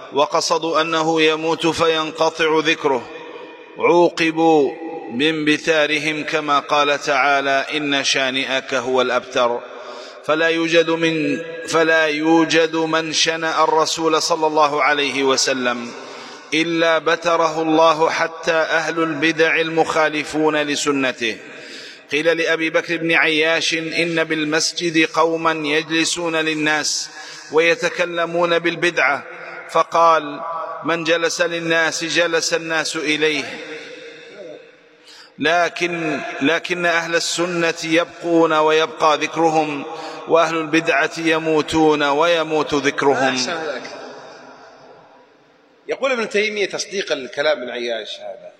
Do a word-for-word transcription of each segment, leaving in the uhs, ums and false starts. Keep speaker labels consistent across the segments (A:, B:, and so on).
A: وقصدوا أنه يموت فينقطع ذكره، عوقبوا بانبثارهم كما قال تعالى: إن شانئك هو الأبتر. فلا يوجد من, فلا يوجد من شنأ الرسول صلى الله عليه وسلم إلا بتره الله، حتى أهل البدع المخالفون لسنته. قيل لأبي بكر بن عياش: إن بالمسجد قوما يجلسون للناس ويتكلمون بالبدعة، فقال: من جلس للناس جلس الناس إليه، لكن, لكن أهل السنة يبقون ويبقى ذكرهم، وأهل البدعة يموتون ويموت ذكرهم.
B: يقول ابن تيمية تصديق الكلام من عياش هذا،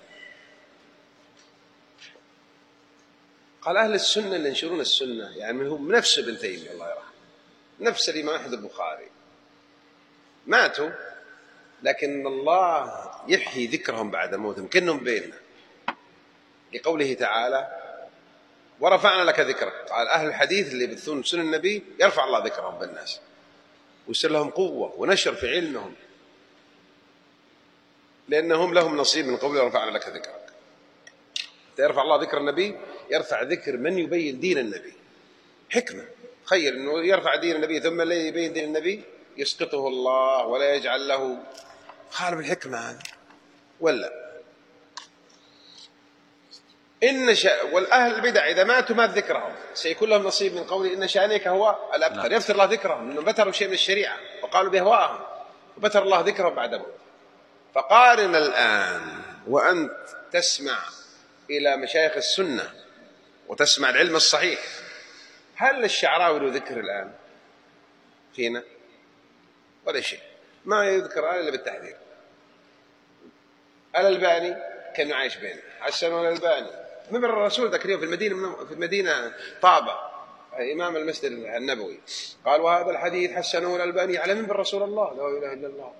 B: قال: أهل السنة اللي ينشرون السنة، يعني هم نفس ابن تيمية الله يرحمه، نفس الإمام أحمد البخاري، ماتوا لكن الله يحيي ذكرهم بعد موتهم كأنهم بيننا، لقوله تعالى: ورفعنا لك ذكرك. قال أهل الحديث اللي يبثون سنن النبي يرفع الله ذكرهم بالناس ويصير لهم قوة ونشر في علمهم، لأنهم لهم نصيب من قوله رفعنا لك ذكرك. يرفع الله ذكر النبي، يرفع ذكر من يبين دين النبي. حكمة، تخيل أنه يرفع دين النبي ثم لا يبين دين النبي يسقطه الله ولا يجعل له خالف الحكمة هذا ولا إن شاء. والأهل البدع إذا ماتوا مات ذكرهم سيكون لهم نصيب من قوله إن شانئك هو الأبتر. يفتر الله ذكرهم إنهم بتروا شيء من الشريعة وقالوا بهواهم، وبتر الله ذكرهم بعد موت. فقارن الآن وأنت تسمع إلى مشايخ السنة وتسمع العلم الصحيح، هل الشعراوي له ذكر الآن فينا؟ ولا شيء، ما يذكر إلا بالتحذير. الألباني كان عايش بينه، حسنوا الألباني من الرسول ذكريه في المدينة، في المدينة طابة إمام المسجد النبوي، قال: وهذا الحديث حسنه الألباني على منبر رسول الله لا إله إلا الله.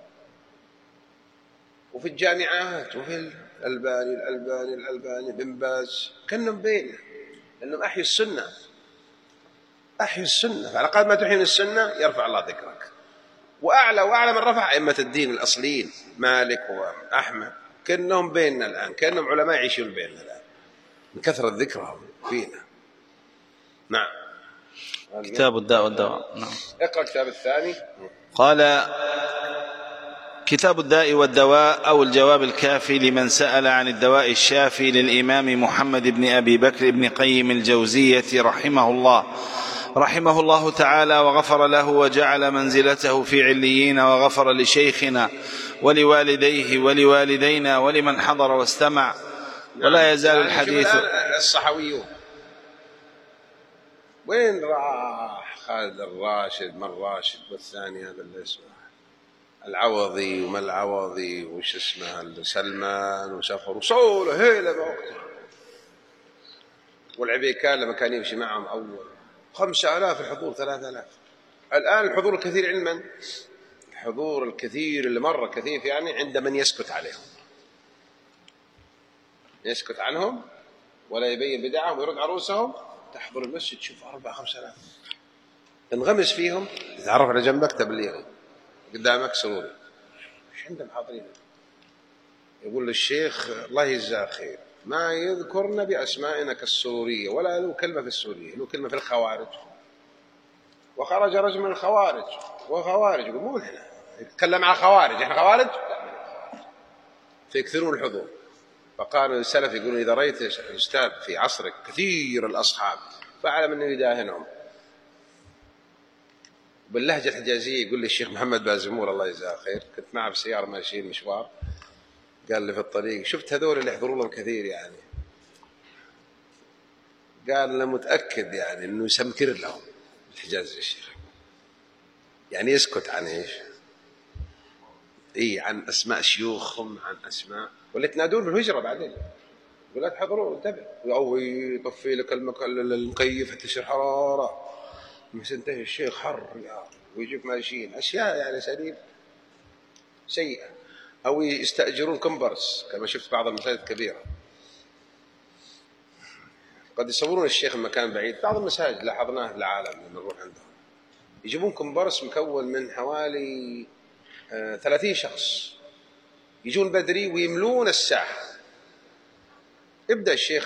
B: وفي الجامعات وفي الألباني الألباني الألباني بن باز، كانهم بين لأنهم أحيوا السنة، أحيوا السنة. فعلى قد ما تحيون السنة يرفع الله ذكرك. وأعلى وأعلى من رفع أئمة الدين الأصليين مالك وأحمد، كأنهم بيننا الآن، كأنهم علماء يعيشون بيننا الآن من كثرة ذكرهم فينا. نعم.
A: كتاب الداء والدواء. نعم.
B: اقرأ الكتاب الثاني.
A: قال: كتاب الداء والدواء، أو الجواب الكافي لمن سأل عن الدواء الشافي، للإمام محمد بن أبي بكر بن قيم الجوزية رحمه الله رحمه الله تعالى وغفر له وجعل منزلته في عليين، وغفر لشيخنا ولوالديه ولوالدينا ولمن حضر واستمع. ولا يزال الحديث.
B: الصحويون وين راح خالد الراشد؟ من راشد؟ والثاني هذا اللي اسمه العوضي، وما العوضي وش اسمه سلمان وسفر وصوله هيله بوقته. والعبيكان لما كان يمشي معهم أول خمسة آلاف الحضور ثلاثة آلاف. الآن الحضور الكثير علما، الحضور الكثير اللي مرة كثير يعني عند من يسكت عليهم، يسكت عنهم ولا يبين بدعهم ويرد عروسهم، تحضر المسجد تشوف أربعة خمسة آلاف، تنغمس فيهم، تتعرف على جنبك تبليغي قدامك سروري ايش عندهم حاضرين. يقول للشيخ الله يجزاه خير ما يذكرنا بأسمائنا كالسرورية ولا له كلمة في السورية، له كلمة في الخوارج. وخرج رجل من الخوارج وخوارج يقول مو هنا يتكلم على خوارج، احنا خوارج فيكثرون الحضور. فقالوا السلف يقولون إذا رأيت الأستاذ في عصرك كثير الأصحاب فاعلم أنه يداهنهم. باللهجة الحجازية يقول لي الشيخ محمد بازمور الله يجزاه خير، كنت معه بسيارة ماشيين مشوار، قال لي في الطريق شفت هذول اللي يحضرون لهم كثير يعني، قال أنا متأكد يعني أنه يسمكر لهم الحجاز الشيخ، يعني يسكت عن إيش؟ إيه عن أسماء شيوخهم، عن أسماء واللي تنادون بالهجرة بعدين يقول لا تحضروا انتبه، أو يطفي لك المكيف حتى يصير حرارة مش انتهي الشيخ حر يا ويجيك ماشيين أشياء يعني سليم سيئة. أو يستأجرون كمبرس كما شفت بعض المساجد الكبيرة قد يصورون الشيخ المكان بعيد. بعض المساجد لاحظناه في العالم لما نروح عندهم يجيبون كمبرس مكون من حوالي ثلاثين شخص يجون بدري ويملون الساحة. يبدأ الشيخ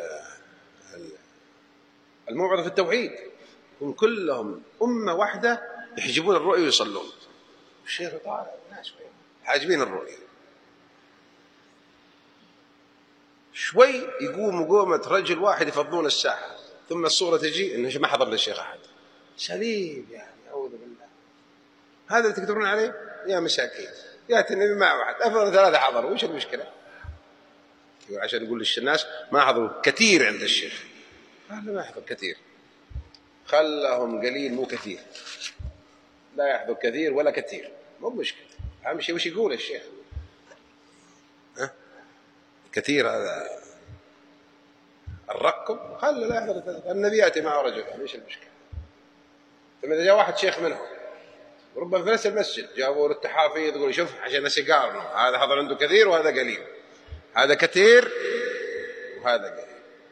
B: الموعظة في التوحيد، هم كلهم أمة واحدة يحجبون الرؤية ويصلون. الشيخ طالع الناس حاجبين الرؤية، شوي يقوم قومة رجل واحد يفضون الساحة، ثم الصورة تجي إنه ما حضر للشيخ أحد. سليم يعني، أعوذ بالله. هذا اللي تقدرون عليه يا مساكين، يأتي النبي مع واحد، أفضل ثلاثة حضروا، وش المشكلة؟ عشان يقول للناس ما حضروا كثير عند الشيخ، قال ما يحضر كثير، خلهم قليل مو كثير، لا يحضر كثير ولا كثير، مو مشكلة، أهم شيء وش يقول الشيخ. ها؟ كثير هذا الرقم، خله لا يحضر. النبي يأتي معه رجل، ايش المشكلة؟ ثم إذا جاء واحد شيخ منهم ربما في نفس المسجد جابوا له التحافيظ، يقول شوف عشان الناس يقارنوا، هذا حضر عنده كثير وهذا قليل، هذا كثير وهذا قليل.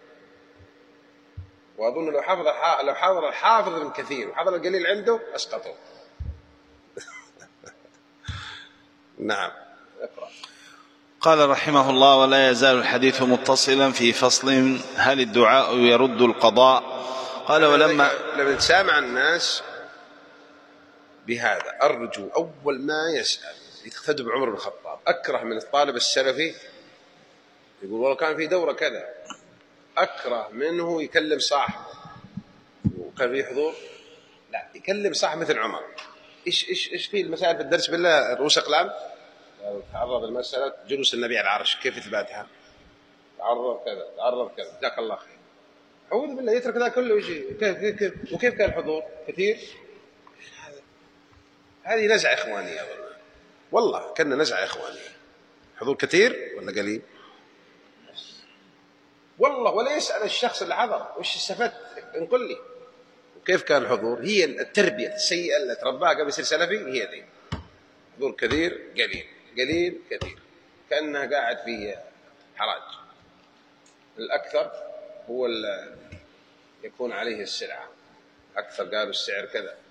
B: وأظن لو حفظ لو حضر الحافظ من كثير وحضر القليل عنده أسقطوا. نعم. اقرأ.
A: قال رحمه الله: ولا يزال الحديث متصلا في فصل: هل الدعاء يرد القضاء؟ قال: ولما
B: لما نسامع الناس بهذا أرجو أول ما يسأل يقتدوا بعمر بن الخطاب. أكره من الطالب السلفي يقول والله كان في دورة كذا، أكره منه يكلم صاحبه وكان في حضور، لا يكلم صاحب مثل عمر. إيش إيش إيش في المسائل في الدرس بالله رؤوس أقلام، تعرض المسألة جلوس النبي على العرش كيف إثباتها، تعرض كذا تعرض كذا، جزاك الله خير. أعوذ بالله، يترك ذا كله ويجي كيف كيف وكيف كان الحضور كثير. هذه نزعة إخوانية والله، والله كنا نزعة إخوانية. حضور كثير ولا قليل والله، ولا يسأل الشخص اللي حضر وش استفدت، انقل لي وكيف كان الحضور. هي التربية السيئة اللي ترباها قبل يصير سلفي هي ذي، حضور كثير قليل قليل كثير، كأنها قاعد فيه حراج. الأكثر هو اللي يكون عليه السلعة، أكثر قالوا السعر كذا،